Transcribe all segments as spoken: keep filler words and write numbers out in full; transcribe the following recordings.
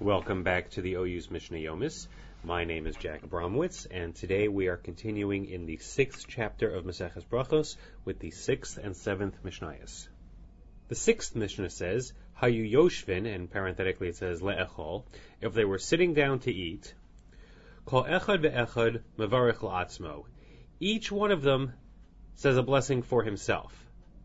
Welcome back to the O U's Mishnah Yomis. My name is Jack Abramowitz, and today we are continuing in the sixth chapter of Maseches Brachos with the sixth and seventh Mishnayos. The sixth Mishnah says, Hayu Yoshvin, and parenthetically it says Le'echol, if they were sitting down to eat, Kol Echad ve'echad mevarich la'atzmo. Each one of them says a blessing for himself.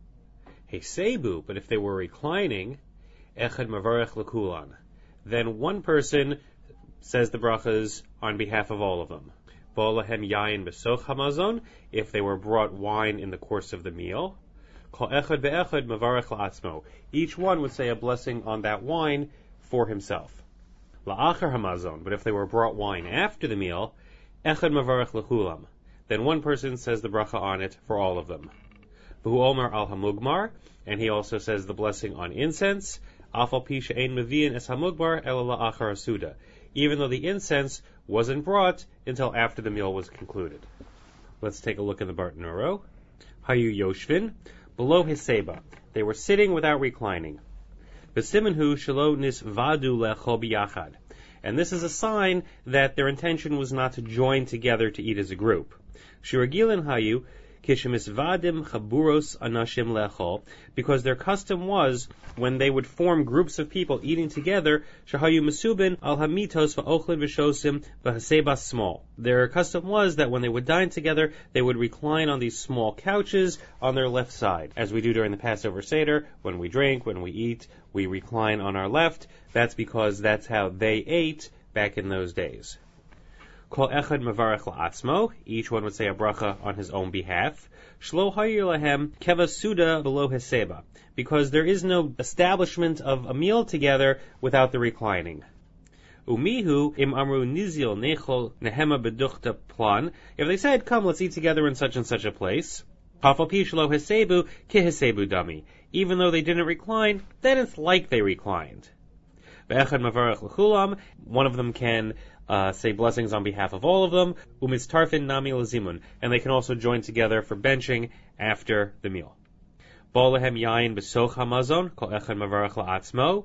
Heisebu, but if they were reclining, Echad mevarich l'kulan. Then one person says the brachas on behalf of all of them. Bo'lahem yayin besoch hamazon, if they were brought wine in the course of the meal. Kol echad ve'echad mevarech la'atzmo. Each one would say a blessing on that wine for himself. La'achar hamazon, but if they were brought wine after the meal, echad mevarech l'chulam. Then one person says the bracha on it for all of them. V'hu omer al hamugmar, and he also says the blessing on incense. Afal pi she'ein mevi'in es hamugmar ela la'achar hasuda, even though the incense wasn't brought until after the meal was concluded. Let's take a look in the Bartanuro. Hayu Yoshvin, below his seba. They were sitting without reclining. V'simenhu shelo nisvadu lechol biyachad. And this is a sign that their intention was not to join together to eat as a group. Shiragilin hayu kishemisvadim chaburos anashim lechol, because their custom was, when they would form groups of people eating together, shahayu mesubin al hamitos va'ochlin v'shosim v'hasebas small. Their custom was that when they would dine together, they would recline on these small couches on their left side, as we do during the Passover Seder. When we drink, when we eat, we recline on our left. That's because that's how they ate back in those days. Kol echad mevarech la'atzmo, each one would say a bracha on his own behalf. Shlo hayir lahem keva suda below heseba, because there is no establishment of a meal together without the reclining. Umihu im amru nizil nechol nehema beduchta plan, if they said, come, let's eat together in such and such a place, afal pi shlo hesebu ki hesebu dami, even though they didn't recline, then it's like they reclined. Ve'echad mevarech l'chulam, one of them can Uh, say blessings on behalf of all of them, umitztarfin nami lazimun, and they can also join together for benching after the meal. Bo'lahem yayin besoch hamazon, kol echad mevarech la'atzmo.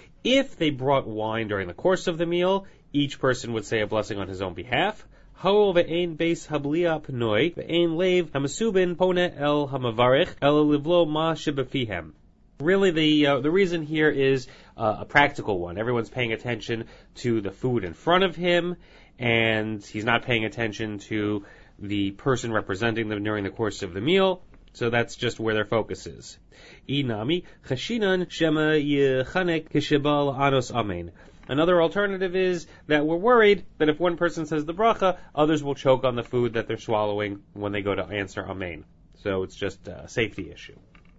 If they brought wine during the course of the meal, each person would say a blessing on his own behalf. Ha'ol ve'ein beis hablia pnoi, ve'ein leiv hamasubin pone el hamavarech, el livlo ma shebefihem. Really, the uh, the reason here is uh, a practical one. Everyone's paying attention to the food in front of him, and he's not paying attention to the person representing them during the course of the meal. So that's just where their focus is. Inami chashinan shema yechanek kishebal anos amen. Another alternative is that we're worried that if one person says the bracha, others will choke on the food that they're swallowing when they go to answer amen. So it's just a safety issue.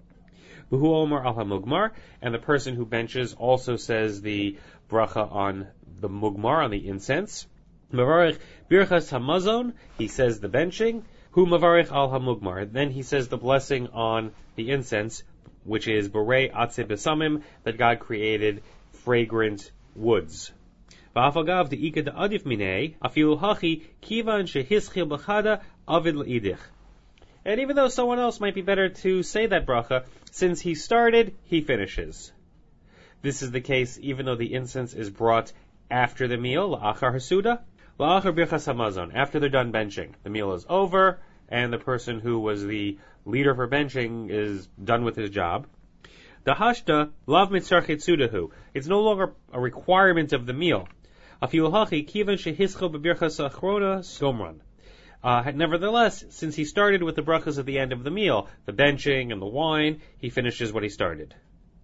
V'hu omer al hamugmar, and the person who benches also says the bracha on the mugmar, on the incense. Mevarich birchas hamazon, he says the benching. Hu mevarich al hamugmar, then he says the blessing on the incense, which is borei atze besamim, that God created fragrant woods. V'afagav de'ika de'adif minei, afilu hachi kivan shehischil b'chada avid l'idich. And even though someone else might be better to say that bracha, since he started, he finishes. This is the case even though the incense is brought after the meal, la'achar hasuda, la'achar birchas hamazon, after they're done benching. The meal is over, and the person who was the leader for benching is done with his job. Dahashta lav mitzarchet sudahu. It's no longer a requirement of the meal. Afilu hachi kivan shehischo b'birchas achrona gomran. Uh, nevertheless, since he started with the brachas at the end of the meal, the benching and the wine, he finishes what he started.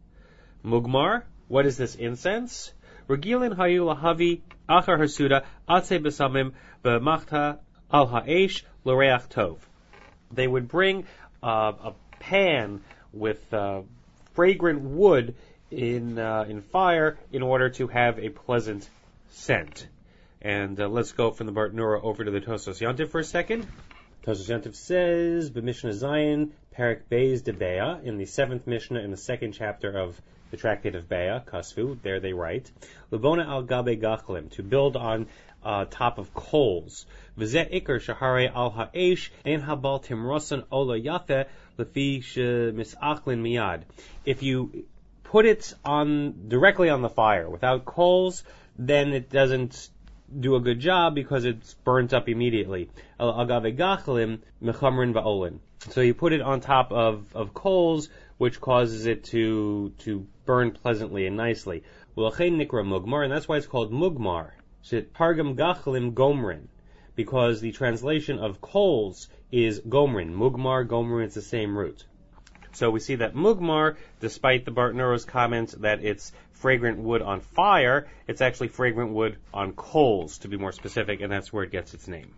Mugmar, what is this incense? Regilin hayu lahavi achar hasuda atze besamim b'machta al ha'esh l'reach tov. They would bring uh, a pan with uh, fragrant wood in uh, in fire in order to have a pleasant scent. And uh, let's go from the Bartanura over to the Tosos Yontif for a second. Tosos Yontif says, B'Mishnah Zayin, Perek Beis de Beah, in the seventh Mishnah in the second chapter of the Tractate of Beah, Kasvu, there they write, Lebona al gabe gachlim, to build on uh, top of coals. V'zeh ikar shahare al ha'esh, ein habal timrosan ola yafe, lefi shemisachlin miyad. If you put it on directly on the fire without coals, then it doesn't do a good job because it's burnt up immediately. Agave gachlim mechamrin va'olin. So you put it on top of, of coals, which causes it to to burn pleasantly and nicely. U'lachein nikra mugmar, and that's why it's called mugmar. Shit pargam gachlim gomrin, because the translation of coals is gomrin. Mugmar, gomrin, it's the same root. So we see that mugmar, despite the Bartnuro's comment that it's fragrant wood on fire, it's actually fragrant wood on coals, to be more specific, and that's where it gets its name.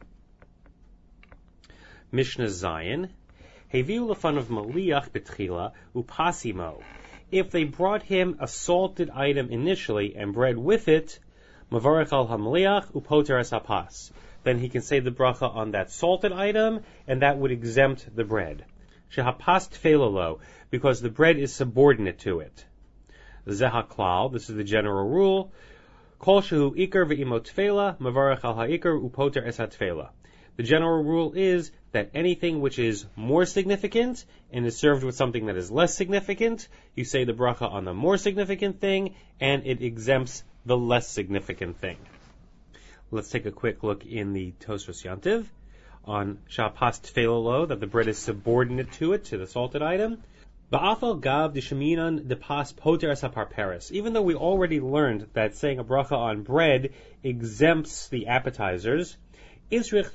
Mishnah Zayin. Heviu lefan of maliach betchila upasimo. If they brought him a salted item initially and bread with it, mavarech al hamaliach upoter es hapas. Then he can say the bracha on that salted item, and that would exempt the bread. Shehapas tfelolo, because the bread is subordinate to it. Zeha klal, this is the general rule. Kol shehu ikar ve'imo tfela, mavarech al ha'ikar upoter es ha'tfela. The general rule is that anything which is more significant and is served with something that is less significant, you say the bracha on the more significant thing, and it exempts the less significant thing. Let's take a quick look in the Tosfos Yantiv on Shapas Tfelolo, that the bread is subordinate to it, to the salted item. Ba'afal gav d'sheminan depas poter es haparperes. Even though we already learned that saying a bracha on bread exempts the appetizers, we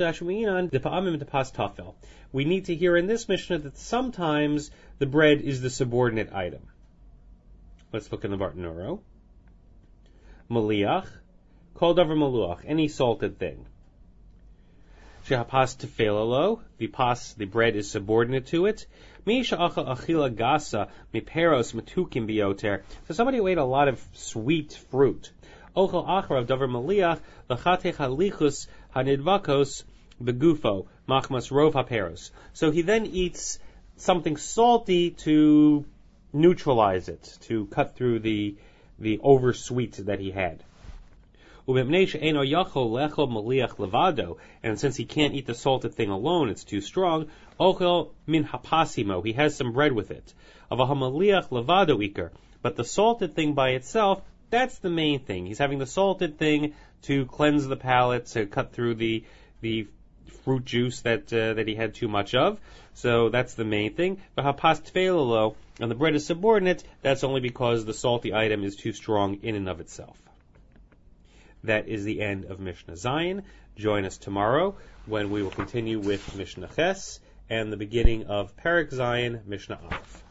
need to hear in this Mishnah that sometimes the bread is the subordinate item. Let's look in the Bartnuro. Maliach, kol davar maluach, any salted thing. Shehapas tefelalo, the pas, the bread is subordinate to it. Mi sha'achal achila gasa miperos matukim bioter. So somebody who ate a lot of sweet fruit. Ochel achrav davar maliach lachatech halichus hanidvakos begufo machmas rov haperos. So he then eats something salty to neutralize it, to cut through the the oversweet that he had. And since he can't eat the salted thing alone, it's too strong. Ochel min hapasimo, he has some bread with it. Avahamaliach levado iker, but the salted thing by itself, that's the main thing. He's having the salted thing to cleanse the palate, to cut through the the fruit juice that uh, that he had too much of. So that's the main thing. V'hapas tfelolo, and the bread is subordinate. That's only because the salty item is too strong in and of itself. That is the end of Mishnah Zayin. Join us tomorrow when we will continue with Mishnah Ches and the beginning of Perek Zayin, Mishnah Aleph.